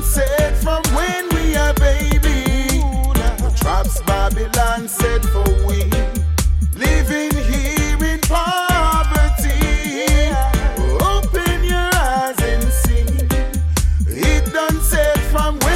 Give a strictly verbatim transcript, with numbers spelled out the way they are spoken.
done said from when we are baby. The traps Babylon said for we. Living here in poverty. Open your eyes and see. It done said from when